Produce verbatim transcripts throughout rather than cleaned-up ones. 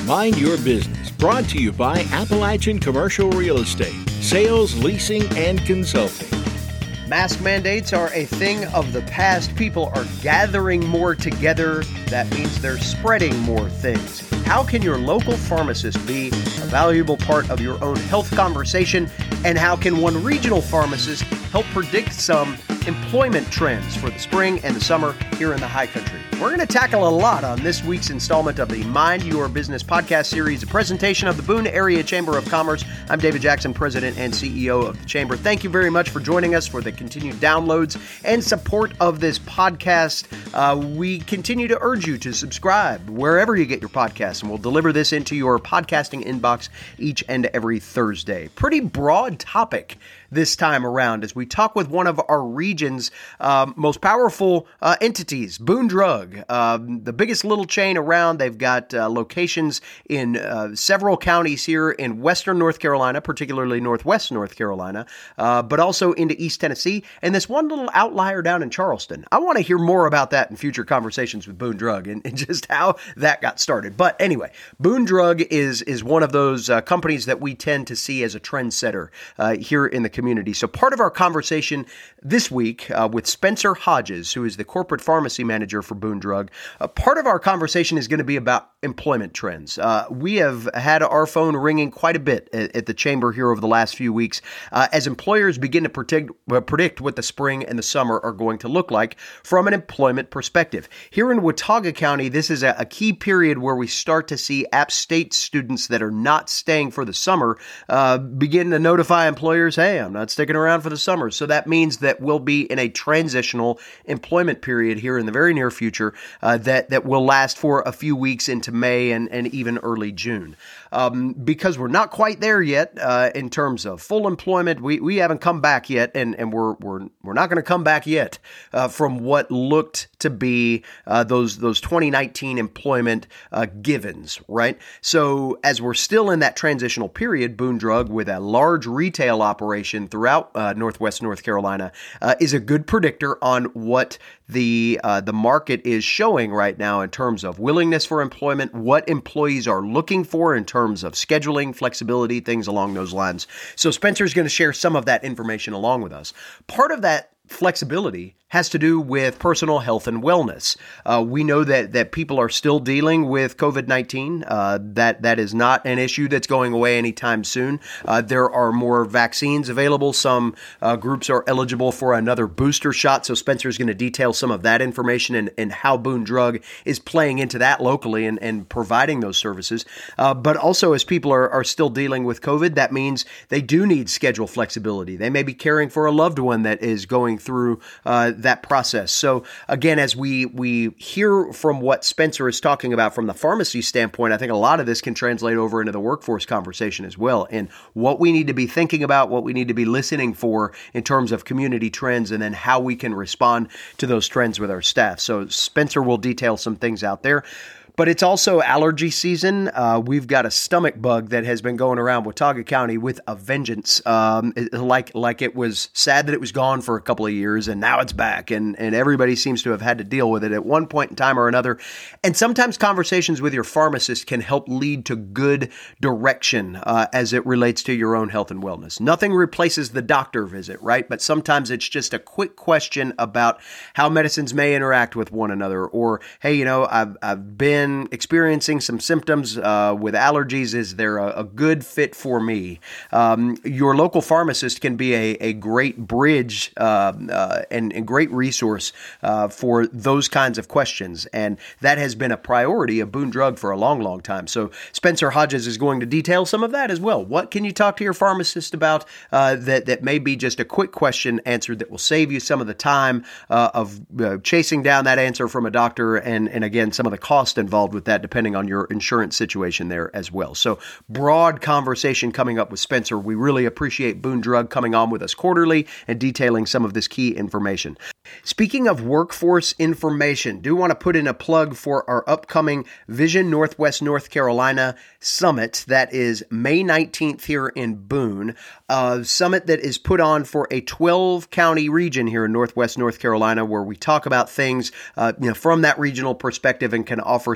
Mind Your Business, brought to you by Appalachian Commercial Real Estate, sales, leasing, and consulting. Mask mandates are a thing of the past. People are gathering more together. That means they're spreading more things. How can your local pharmacist be a valuable part of your own health conversation? And how can one regional pharmacist help predict some employment trends for the spring and the summer here in the high country? We're going to tackle a lot on this week's installment of the Mind Your Business podcast series, a presentation of the Boone Area Chamber of Commerce. I'm David Jackson, President and C E O of the Chamber. Thank you very much for joining us for the continued downloads and support of this podcast. Uh, we continue to urge you to subscribe wherever you get your podcasts, and we'll deliver this into your podcasting inbox each and every Thursday. Pretty broad topic this time around as we talk with one of our region's um, most powerful uh, entities, Boone Drug, uh, the biggest little chain around. They've got uh, locations in uh, several counties here in western North Carolina, particularly northwest North Carolina, uh, but also into East Tennessee, and this one little outlier down in Charleston. I want to hear more about that in future conversations with Boone Drug and, and just how that got started. But anyway, Boone Drug is, is one of those uh, companies that we tend to see as a trendsetter uh, here in the community. Community. So part of our conversation this week uh, with Spencer Hodges, who is the corporate pharmacy manager for Boone Drug, uh, part of our conversation is going to be about employment trends. Uh, we have had our phone ringing quite a bit at, at the chamber here over the last few weeks uh, as employers begin to predict, uh, predict what the spring and the summer are going to look like from an employment perspective. Here in Watauga County, this is a, a key period where we start to see App State students that are not staying for the summer uh, begin to notify employers, hey, I'm not sticking around for the summer. So that means that we'll be in a transitional employment period here in the very near future uh, that, that will last for a few weeks into May and, and even early June. Um, because we're not quite there yet uh, in terms of full employment, we, we haven't come back yet, and, and we're we're we're not going to come back yet uh, from what looked to be uh, those those twenty nineteen employment uh, givens, right? So as we're still in that transitional period, Boone Drug, with a large retail operation throughout uh, Northwest North Carolina, uh, is a good predictor on what the uh, the market is showing right now in terms of willingness for employment, what employees are looking for in terms of scheduling, flexibility, things along those lines. So Spencer's going to share some of that information along with us. Part of that flexibility has to do with personal health and wellness. Uh, we know that that people are still dealing with COVID nineteen. Uh, that that is not an issue that's going away anytime soon. Uh, there are more vaccines available. Some uh, groups are eligible for another booster shot. So Spencer is going to detail some of that information and, and how Boone Drug is playing into that locally and, and providing those services. Uh, but also, as people are, are still dealing with COVID, that means they do need schedule flexibility. They may be caring for a loved one that is going through uh, that process. So again, as we we hear from what Spencer is talking about from the pharmacy standpoint, I think a lot of this can translate over into the workforce conversation as well, and what we need to be thinking about, what we need to be listening for in terms of community trends, and then how we can respond to those trends with our staff. So Spencer will detail some things out there. But it's also allergy season. Uh, we've got a stomach bug that has been going around Watauga County with a vengeance. Um, it, like like it was sad that it was gone for a couple of years, and now it's back, and, and everybody seems to have had to deal with it at one point in time or another. And sometimes conversations with your pharmacist can help lead to good direction uh, as it relates to your own health and wellness. Nothing replaces the doctor visit, right? But sometimes it's just a quick question about how medicines may interact with one another, or, hey, you know, I've I've been experiencing some symptoms uh, with allergies. Is there a, a good fit for me? Um, your local pharmacist can be a, a great bridge uh, uh, and a great resource uh, for those kinds of questions. And that has been a priority of Boone Drug for a long, long time. So Spencer Hodges is going to detail some of that as well. What can you talk to your pharmacist about uh, that, that may be just a quick question answered that will save you some of the time uh, of uh, chasing down that answer from a doctor, and, and again, some of the cost involved with that, depending on your insurance situation there as well. So broad conversation coming up with Spencer. We really appreciate Boone Drug coming on with us quarterly and detailing some of this key information. Speaking of workforce information, do want to put in a plug for our upcoming Vision Northwest North Carolina Summit. That is May nineteenth here in Boone. A summit that is put on for a twelve county region here in Northwest North Carolina, where we talk about things uh, you know, from that regional perspective and can offer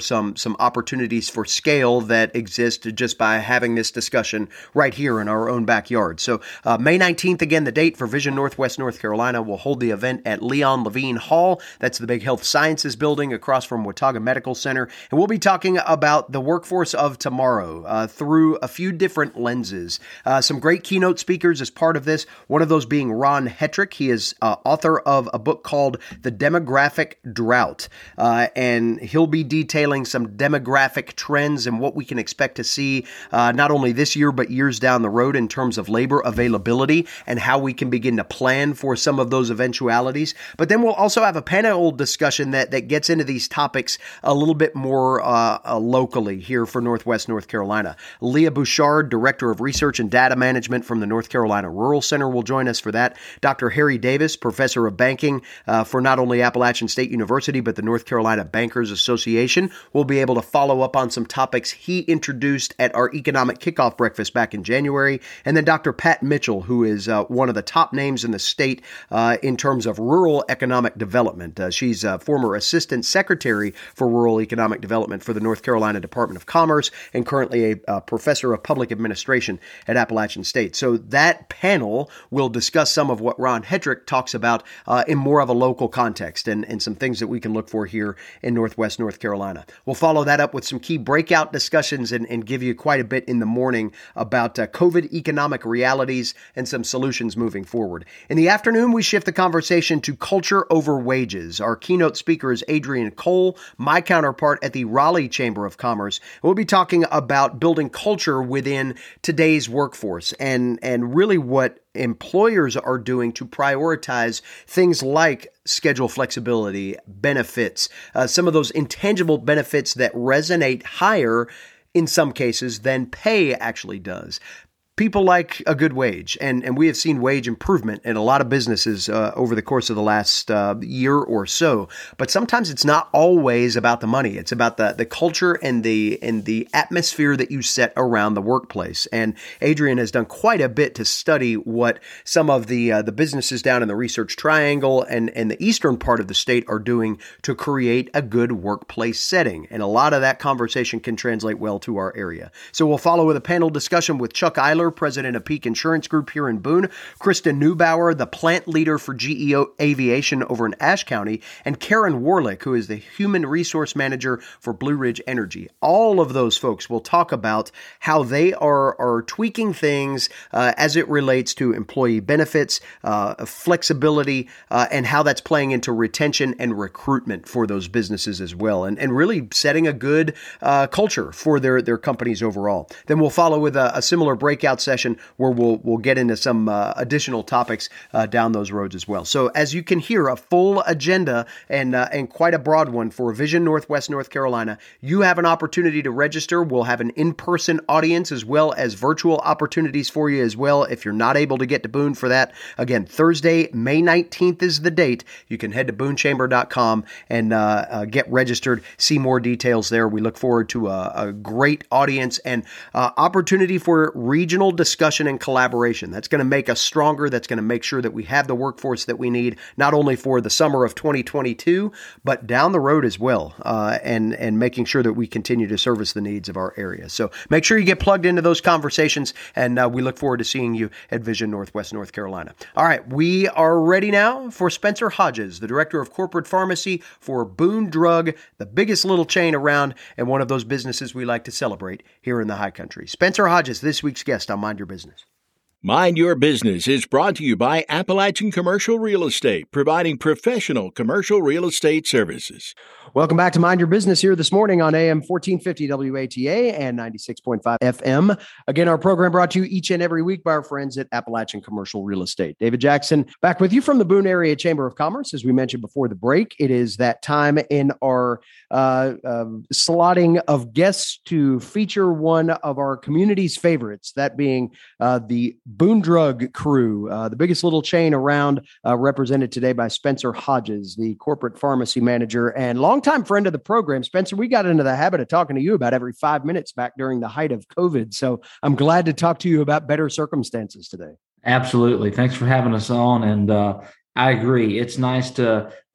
some some opportunities for scale that exist just by having this discussion right here in our own backyard. So uh, May nineteenth, again, the date for Vision Northwest North Carolina will hold the event at Leon Levine Hall. That's the big health sciences building across from Watauga Medical Center. And we'll be talking about the workforce of tomorrow uh, through a few different lenses. Uh, some great keynote speakers as part of this, one of those being Ron Hetrick. He is uh, author of a book called The Demographic Drought, uh, and he'll be detailing some demographic trends and what we can expect to see uh, not only this year, but years down the road in terms of labor availability and how we can begin to plan for some of those eventualities. But then we'll also have a panel discussion that, that gets into these topics a little bit more uh, uh, locally here for Northwest North Carolina. Leah Bouchard, Director of Research and Data Management from the North Carolina Rural Center, will join us for that. Doctor Harry Davis, Professor of Banking uh, for not only Appalachian State University, but the North Carolina Bankers Association, will be able to follow up on some topics he introduced at our economic kickoff breakfast back in January. And then Doctor Pat Mitchell, who is uh, one of the top names in the state uh, in terms of rural economic development. Uh, she's a former Assistant Secretary for Rural Economic Development for the North Carolina Department of Commerce and currently a, a Professor of Public Administration at Appalachian State. So that panel will discuss some of what Ron Hetrick talks about uh, in more of a local context and, and some things that we can look for here in Northwest North Carolina. We'll follow that up with some key breakout discussions and, and give you quite a bit in the morning about uh, COVID economic realities and some solutions moving forward. In the afternoon, we shift the conversation to culture over wages. Our keynote speaker is Adrian Cole, my counterpart at the Raleigh Chamber of Commerce. We'll be talking about building culture within today's workforce and, and really what employers are doing to prioritize things like schedule flexibility, benefits, uh, some of those intangible benefits that resonate higher in some cases than pay actually does. People like a good wage, and, and we have seen wage improvement in a lot of businesses uh, over the course of the last uh, year or so. But sometimes it's not always about the money. It's about the, the culture and the and the atmosphere that you set around the workplace. And Adrian has done quite a bit to study what some of the uh, the businesses down in the Research Triangle and, and the eastern part of the state are doing to create a good workplace setting. And a lot of that conversation can translate well to our area. So we'll follow with a panel discussion with Chuck Eiler, President of Peak Insurance Group here in Boone, Kristen Neubauer, the plant leader for G E O Aviation over in Ashe County, and Karen Warlick, who is the Human Resource Manager for Blue Ridge Energy. All of those folks will talk about how they are, are tweaking things uh, as it relates to employee benefits, uh, flexibility, uh, and how that's playing into retention and recruitment for those businesses as well, and, and really setting a good uh, culture for their, their companies overall. Then we'll follow with a, a similar breakout session where we'll we'll get into some uh, additional topics uh, down those roads as well. So as you can hear, a full agenda and uh, and quite a broad one for Vision Northwest North Carolina. You have an opportunity to register. We'll have an in-person audience as well as virtual opportunities for you as well. If you're not able to get to Boone for that, again, Thursday, May nineteenth is the date. You can head to boone chamber dot com and uh, uh, get registered, see more details there. We look forward to a, a great audience and uh, opportunity for regional discussion and collaboration. That's going to make us stronger. That's going to make sure that we have the workforce that we need, not only for the summer of twenty twenty-two, but down the road as well, uh, and, and making sure that we continue to service the needs of our area. So make sure you get plugged into those conversations, and uh, we look forward to seeing you at Vision Northwest North Carolina. All right, we are ready now for Spencer Hodges, the Director of Corporate Pharmacy for Boone Drug, the biggest little chain around and one of those businesses we like to celebrate here in the High Country. Spencer Hodges, this week's guest on Mind Your Business. Mind Your Business is brought to you by Appalachian Commercial Real Estate, providing professional commercial real estate services. Welcome back to Mind Your Business here this morning on A M fourteen fifty W A T A and ninety-six point five F M. Again, our program brought to you each and every week by our friends at Appalachian Commercial Real Estate. David Jackson back with you from the Boone Area Chamber of Commerce. As we mentioned before the break, it is that time in our uh, uh, slotting of guests to feature one of our community's favorites, that being uh, the Boone Drug crew, uh, the biggest little chain around, uh, represented today by Spencer Hodges, the corporate pharmacy manager and longtime friend of the program. Spencer, we got into the habit of talking to you about every five minutes back during the height of COVID. So I'm glad to talk to you about better circumstances today. Absolutely. Thanks for having us on. And uh, I agree. It's nice to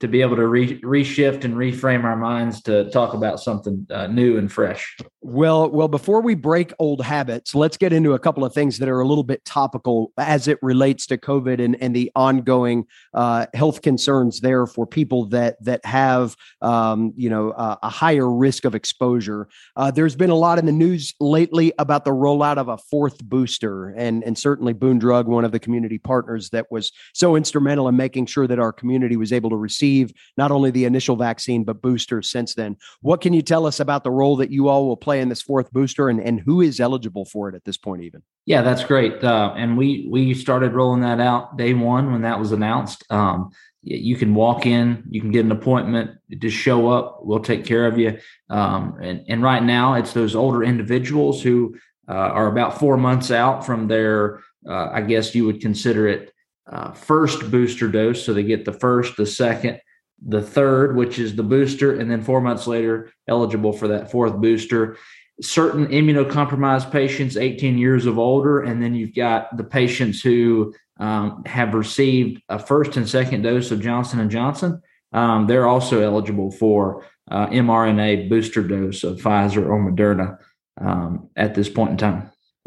to be able to re- reshift and reframe our minds to talk about something uh, new and fresh. Well, well, before we break old habits, let's get into a couple of things that are a little bit topical as it relates to COVID and, and the ongoing uh, health concerns there for people that that have, um, you know, uh, a higher risk of exposure. Uh, there's been a lot in the news lately about the rollout of a fourth booster, and and certainly Boone Drug, one of the community partners that was so instrumental in making sure that our community was able to receive not only the initial vaccine but boosters since then. What can you tell us about the role that you all will play in this fourth booster, and, and who is eligible for it at this point even? Yeah, that's great. Uh, and we we started rolling that out day one when that was announced. Um, you can walk in, you can get an appointment, just show up, we'll take care of you. Um, and, and right now it's those older individuals who uh, are about four months out from their, uh, I guess you would consider it uh, first booster dose. So they get the first, the second, the third, which is the booster, and then four months later, eligible for that fourth booster. Certain immunocompromised patients, eighteen years of older, and then you've got the patients who um, have received a first and second dose of Johnson and Johnson. Um, they're also eligible for uh, mRNA booster dose of Pfizer or Moderna um, at this point in time.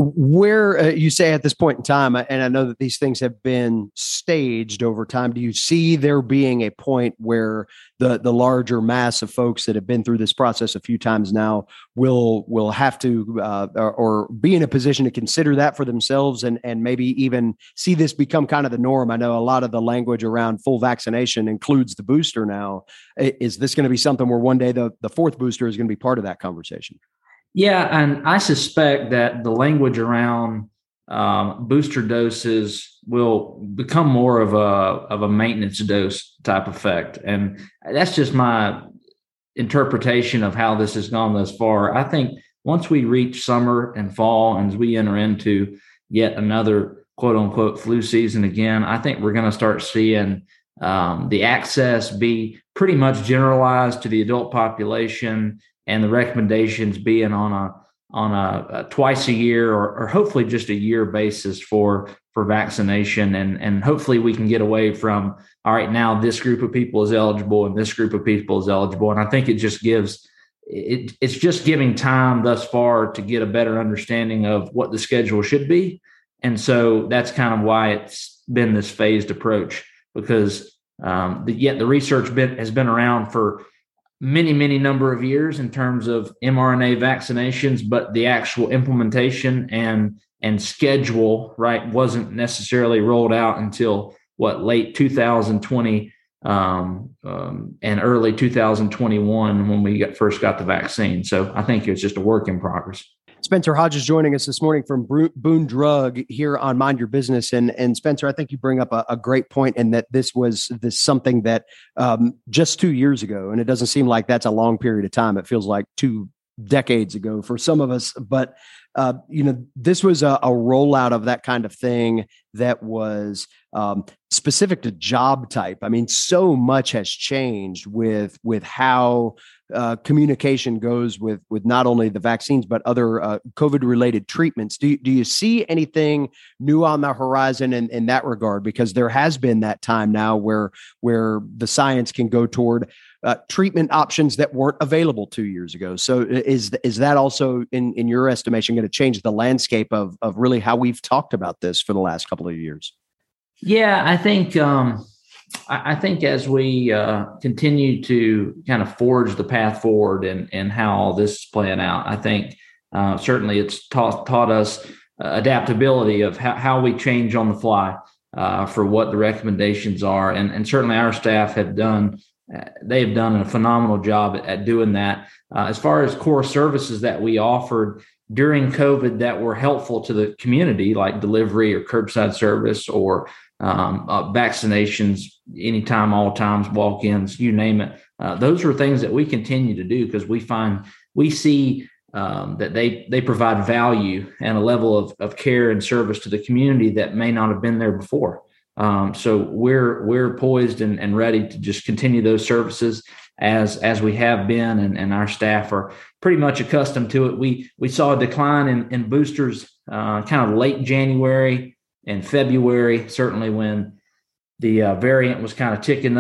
Where uh, you say at this point in time, and I know that these things have been staged over time, do you see there being a point where the the larger mass of folks that have been through this process a few times now will will have to uh, or, or be in a position to consider that for themselves and and maybe even see this become kind of the norm? I know a lot of the language around full vaccination includes the booster now. Is this going to be something where one day the, the fourth booster is going to be part of that conversation? Yeah, and I suspect that the language around um, booster doses will become more of a of a maintenance dose type effect, and that's just my interpretation of how this has gone thus far. I think once we reach summer and fall, and as we enter into yet another quote unquote flu season again, I think we're going to start seeing um, the access be pretty much generalized to the adult population, and the recommendations being on a on a, a twice a year or, or hopefully just a year basis for for vaccination, and and hopefully we can get away from, all right, now this group of people is eligible and this group of people is eligible. And I think it just gives it it's just giving time thus far to get a better understanding of what the schedule should be. And so that's kind of why it's been this phased approach, because um, the, yet the research bit has been around for many, many number of years in terms of mRNA vaccinations, but the actual implementation and and schedule, right, wasn't necessarily rolled out until what, late two thousand twenty um, um, and early two thousand twenty-one when we got, first got the vaccine. So I think it's just a work in progress. Spencer Hodges joining us this morning from Boone Drug here on Mind Your Business. And, and Spencer, I think you bring up a, a great point in that this was this something that um, just two years ago, and it doesn't seem like that's a long period of time. It feels like two decades ago for some of us. But, uh, you know, this was a, a rollout of that kind of thing that was um, specific to job type. I mean, so much has changed with with how uh, communication goes with with not only the vaccines, but other uh, COVID-related treatments. Do you, do you see anything new on the horizon in, in that regard? Because there has been that time now where where the science can go toward uh, treatment options that weren't available two years ago. So is is that also, in, in your estimation, going to change the landscape of of really how we've talked about this for the last couple of years? Yeah, I think um, I, I think as we uh, continue to kind of forge the path forward and and how all this is playing out, I think uh, certainly it's taught taught us uh, adaptability of how, how we change on the fly uh, for what the recommendations are, and and certainly our staff have done they have done a phenomenal job at, at doing that. Uh, as far as core services that we offered during COVID that were helpful to the community, like delivery or curbside service or um, uh, vaccinations, anytime, all times, walk-ins, you name it. Uh, those are things that we continue to do because we find we see um, that they they provide value and a level of, of care and service to the community that may not have been there before. Um, so we're we're poised and, and ready to just continue those services as as we have been, and, and our staff are pretty much accustomed to it. We we saw a decline in, in boosters uh, kind of late January and February, certainly when the uh, variant was kind of ticking up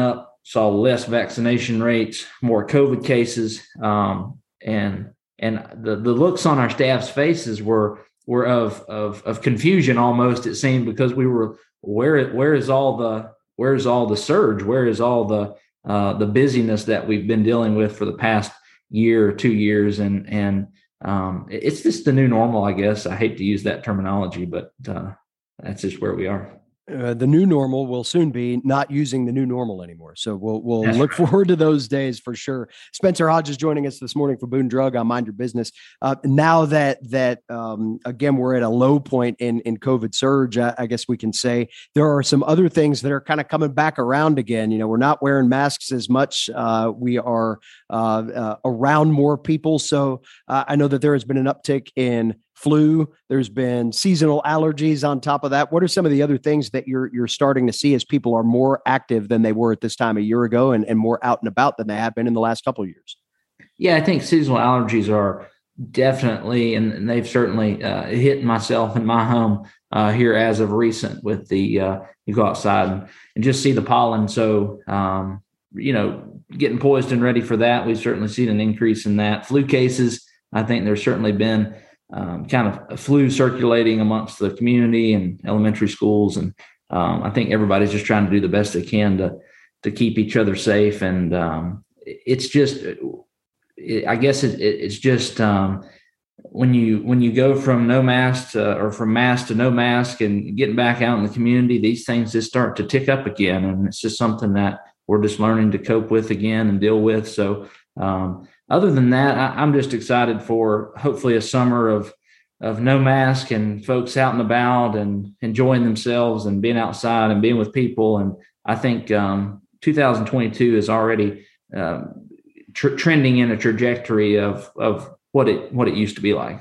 saw less vaccination rates, more COVID cases, um, and and the the looks on our staff's faces were were of of of confusion almost, it seemed, because we were where where is all the where is all the surge, where is all the uh, the busyness that we've been dealing with for the past year or two years, and and um, it's just the new normal, I guess. I hate to use that terminology, but uh, that's just where we are. Uh, the new normal will soon be not using the new normal anymore. So we'll we'll That's look right. forward to those days for sure. Spencer Hodges joining us this morning for Boone Drug on Mind Your Business. Uh, now that that um, again we're at a low point in in COVID surge, I, I guess we can say there are some other things that are kind of coming back around again. You know, we're not wearing masks as much. Uh, we are uh, uh, around more people. So uh, I know that there has been an uptick in flu. There's been seasonal allergies on top of that. What are some of the other things that you're you're starting to see as people are more active than they were at this time a year ago, and, and more out and about than they have been in the last couple of years? Yeah, I think seasonal allergies are definitely, and, and they've certainly uh, hit myself in my home uh, here as of recent with the, uh, you go outside and, and just see the pollen. So, um, you know, getting poised and ready for that. We've certainly seen an increase in that. Flu cases, I think there's certainly been Um, kind of a flu circulating amongst the community and elementary schools. And um, I think everybody's just trying to do the best they can to to keep each other safe. And um, it's just, it, I guess it, it, it's just um, when you when you go from no mask to, or from mask to no mask and getting back out in the community, these things just start to tick up again. And it's just something that we're just learning to cope with again and deal with. So um, other than that, I, I'm just excited for hopefully a summer of of no mask and folks out and about and enjoying themselves and being outside and being with people. And I think um, two thousand twenty-two is already uh, tr- trending in a trajectory of of what it what it used to be like.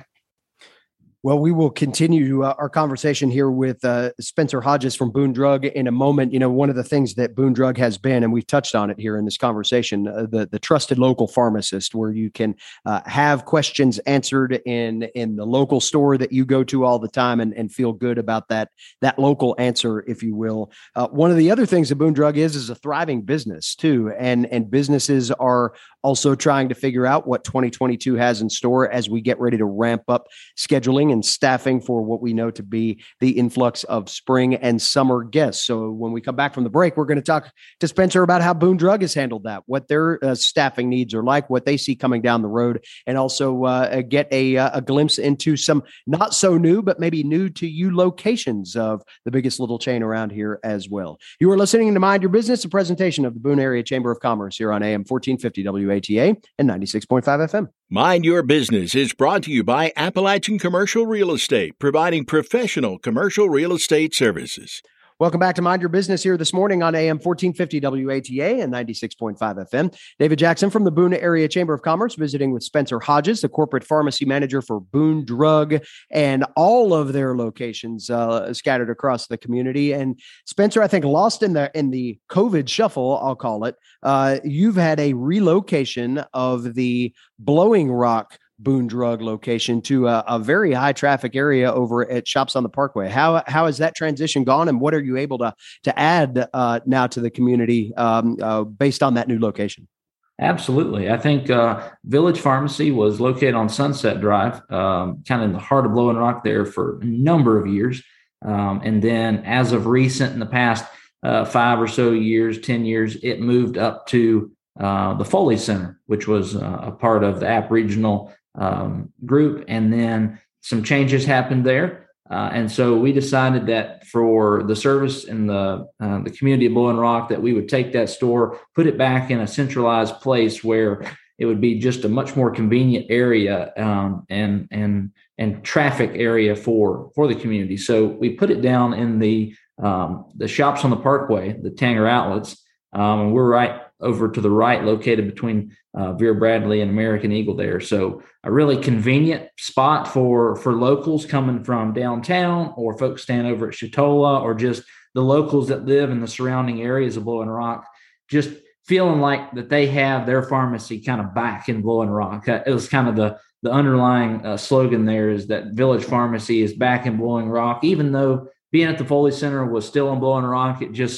Well, we will continue uh, our conversation here with uh, Spencer Hodges from Boone Drug in a moment. You know, one of the things that Boone Drug has been, and we've touched on it here in this conversation, uh, the, the trusted local pharmacist, where you can uh, have questions answered in, in the local store that you go to all the time and, and feel good about that, that local answer, if you will. Uh, one of the other things that Boone Drug is, is a thriving business too. And, and businesses are also trying to figure out what twenty twenty-two has in store as we get ready to ramp up scheduling and staffing for what we know to be the influx of spring and summer guests. So when we come back from the break, we're going to talk to Spencer about how Boone Drug has handled that, what their uh, staffing needs are like, what they see coming down the road, and also uh, get a, a glimpse into some not so new, but maybe new to you locations of the biggest little chain around here as well. You are listening to Mind Your Business, a presentation of the Boone Area Chamber of Commerce here on A M fourteen fifty W A T A and ninety-six point five F M. Mind Your Business is brought to you by Appalachian Commercial Real Estate, providing professional commercial real estate services. Welcome back to Mind Your Business here this morning on A M fourteen fifty W A T A and ninety-six point five F M. David Jackson from the Boone Area Chamber of Commerce visiting with Spencer Hodges, the corporate pharmacy manager for Boone Drug, and all of their locations uh, scattered across the community. And Spencer, I think lost in the in the COVID shuffle, I'll call it, uh, you've had a relocation of the Blowing Rock Boone Drug location to a, a very high traffic area over at Shops on the Parkway. How how has that transition gone, and what are you able to to add uh, now to the community um, uh, based on that new location? Absolutely. I think uh, Village Pharmacy was located on Sunset Drive, um, kind of in the heart of Blowing Rock there for a number of years. Um, and then as of recent, in the past uh, five or so years, ten years, it moved up to uh, the Foley Center, which was uh, a part of the App Regional um, group. And then some changes happened there. Uh, and so we decided that for the service in the uh, the community of Blowing Rock, that we would take that store, put it back in a centralized place where it would be just a much more convenient area um, and and and traffic area for for the community. So we put it down in the um, the Shops on the Parkway, the Tanger Outlets, um, and we're right over to the right, located between uh, Vera Bradley and American Eagle there. So a really convenient spot for, for locals coming from downtown, or folks staying over at Chatola, or just the locals that live in the surrounding areas of Blowing Rock, just feeling like that they have their pharmacy kind of back in Blowing Rock. It was kind of the, the underlying uh, slogan there, is that Village Pharmacy is back in Blowing Rock. Even though being at the Foley Center was still in Blowing Rock, it just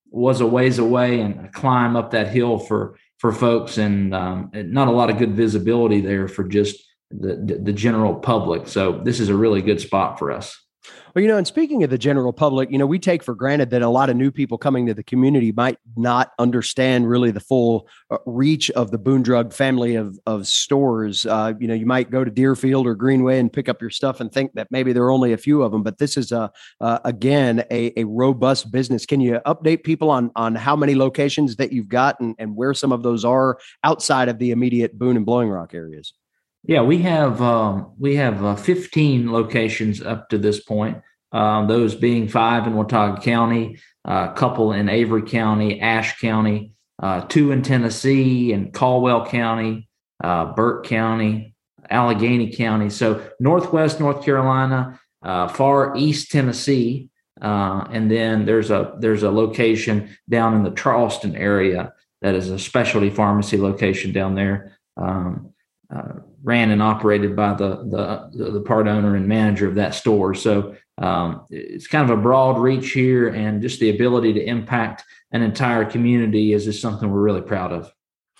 was a ways away and a climb up that hill for for folks, and um, not a lot of good visibility there for just the the general public. So this is a really good spot for us. Well, you know, and speaking of the general public, you know, we take for granted that a lot of new people coming to the community might not understand really the full uh, reach of the Boone Drug family of of stores. Uh, you know, you might go to Deerfield or Greenway and pick up your stuff and think that maybe there are only a few of them, but this is a uh, again a, a robust business. Can you update people on on how many locations that you've got and, and where some of those are outside of the immediate Boone and Blowing Rock areas? Yeah, we have um, we have uh, fifteen locations up to this point. Um, those being five in Watauga County, a uh, couple in Avery County, Ashe County, uh, two in Tennessee, and Caldwell County, uh, Burke County, Allegheny County. So Northwest North Carolina, uh, far East Tennessee, uh, and then there's a there's a location down in the Charleston area that is a specialty pharmacy location down there. Um, Uh, ran and operated by the, the the part owner and manager of that store. So um, it's kind of a broad reach here, and just the ability to impact an entire community is just something we're really proud of.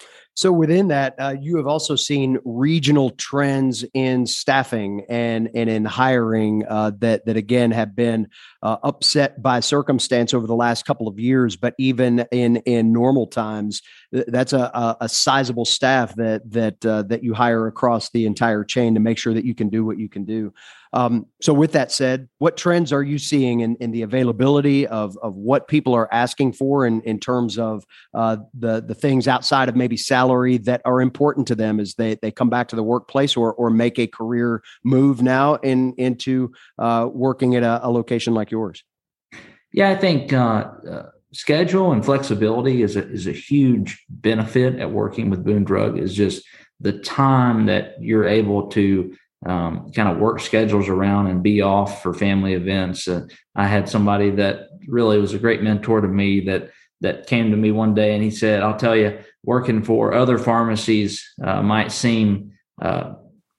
So within that, uh, you have also seen regional trends in staffing and and in hiring uh, that that again have been uh, upset by circumstance over the last couple of years. But even in in normal times, that's a a, a sizable staff that that uh, that you hire across the entire chain to make sure that you can do what you can do. Um, so with that said, what trends are you seeing in, in the availability of, of what people are asking for in, in terms of uh, the, the things outside of maybe salary that are important to them as they, they come back to the workplace or, or make a career move now in, into uh, working at a, a location like yours? Yeah, I think uh, uh, schedule and flexibility is a, is a huge benefit at working with Boone Drug. Is just the time that you're able to Um, kind of work schedules around and be off for family events. Uh, I had somebody that really was a great mentor to me that that came to me one day and he said, "I'll tell you, working for other pharmacies uh, might seem uh,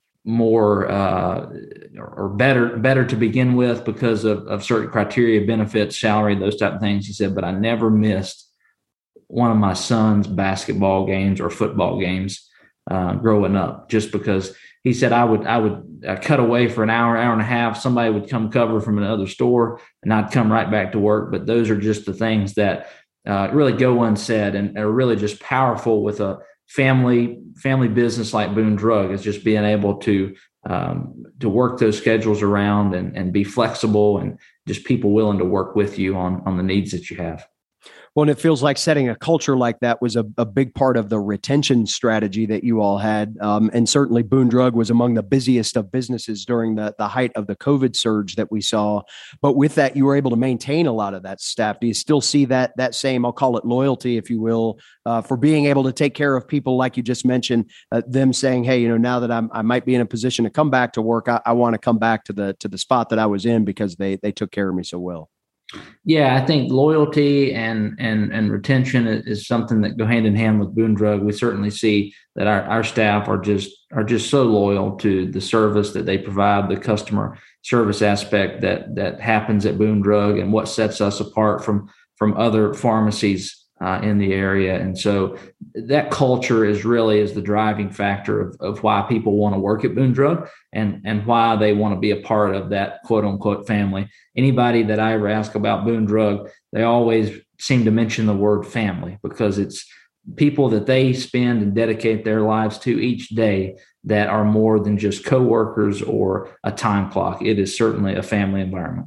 more uh, or better better to begin with because of, of certain criteria, benefits, salary, those type of things." He said, "But I never missed one of my son's basketball games or football games uh, growing up, just because." He said, I would I would uh, cut away for an hour, hour and a half. Somebody would come cover from another store, and I'd come right back to work. But those are just the things that uh, really go unsaid and are really just powerful with a family family business like Boone Drug. Is just being able to um, to work those schedules around and, and be flexible, and just people willing to work with you on on the needs that you have. Well, and it feels like setting a culture like that was a, a big part of the retention strategy that you all had. Um, and certainly Boone Drug was among the busiest of businesses during the, the height of the COVID surge that we saw. But with that, you were able to maintain a lot of that staff. Do you still see that that same, I'll call it loyalty, if you will, uh, for being able to take care of people like you just mentioned, uh, them saying, hey, you know, now that I'm, I might be in a position to come back to work, I, I want to come back to the to the spot that I was in because they they took care of me so well? Yeah, I think loyalty and and and retention is something that go hand in hand with Boone Drug. We certainly see that our, our staff are just are just so loyal to the service that they provide, the customer service aspect that that happens at Boone Drug, and what sets us apart from from other pharmacies uh, in the area. And so that culture is really is the driving factor of, of why people want to work at Boone Drug and, and why they want to be a part of that quote unquote family. Anybody that I ever ask about Boone Drug, they always seem to mention the word family, because it's people that they spend and dedicate their lives to each day that are more than just coworkers or a time clock. It is certainly a family environment.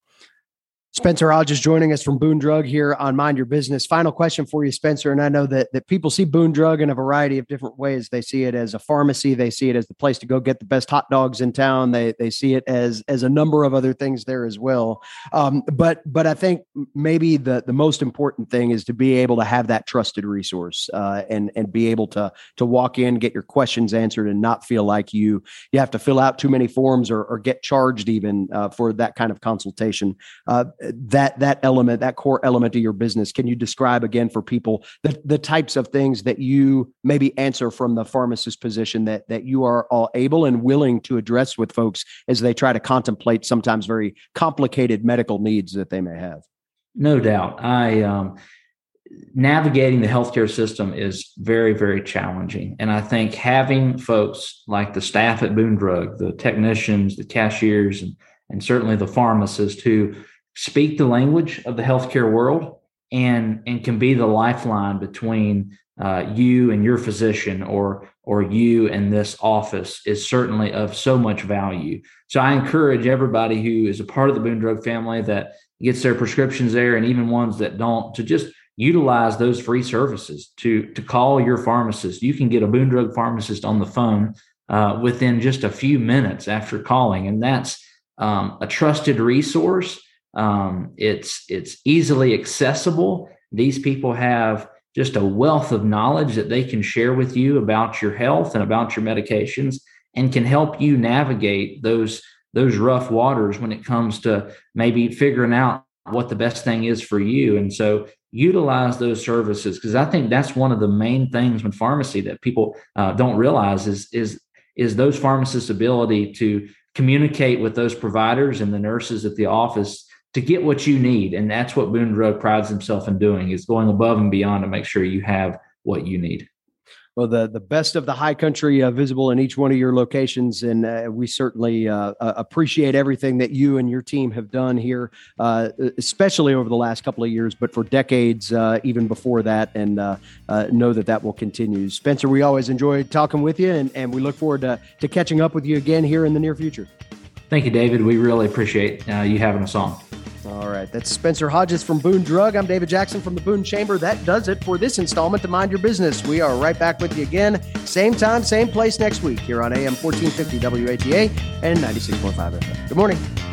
Spencer Hodges joining us from Boone Drug here on Mind Your Business. Final question for you, Spencer. And I know that, that people see Boone Drug in a variety of different ways. They see it as a pharmacy. They see it as the place to go get the best hot dogs in town. They they see it as as a number of other things there as well. Um, but but I think maybe the, the most important thing is to be able to have that trusted resource uh, and and be able to to walk in, get your questions answered, and not feel like you you have to fill out too many forms or, or get charged even uh, for that kind of consultation. Uh, that that element, that core element of your business. Can you describe again for people the, the types of things that you maybe answer from the pharmacist position that that you are all able and willing to address with folks as they try to contemplate sometimes very complicated medical needs that they may have? No doubt. I um, navigating the healthcare system is very, very challenging. And I think having folks like the staff at Boone Drug, the technicians, the cashiers, and, and certainly the pharmacists who speak the language of the healthcare world and, and can be the lifeline between uh, you and your physician or, or you and this office is certainly of so much value. So I encourage everybody who is a part of the Boone Drug family that gets their prescriptions there, and even ones that don't, to just utilize those free services to, to call your pharmacist. You can get a Boone Drug pharmacist on the phone uh, within just a few minutes after calling. And that's um, a trusted resource. Um, it's, it's easily accessible. These people have just a wealth of knowledge that they can share with you about your health and about your medications, and can help you navigate those, those rough waters when it comes to maybe figuring out what the best thing is for you. And so utilize those services, because I think that's one of the main things with pharmacy that people uh, don't realize is, is, is those pharmacists' ability to communicate with those providers and the nurses at the office to get what you need. And that's what Boone Drug prides himself in doing, is going above and beyond to make sure you have what you need. Well, the, the best of the high country uh, visible in each one of your locations. And uh, we certainly uh, uh, appreciate everything that you and your team have done here, uh, especially over the last couple of years, but for decades, uh, even before that, and uh, uh, know that that will continue. Spencer, we always enjoy talking with you, and, and we look forward to, to catching up with you again here in the near future. Thank you, David. We really appreciate uh, you having us on. All right. That's Spencer Hodges from Boone Drug. I'm David Jackson from the Boone Chamber. That does it for this installment of Mind Your Business. We are right back with you again, same time, same place next week here on A M fourteen fifty W A T A and ninety-six point five F M. Good morning.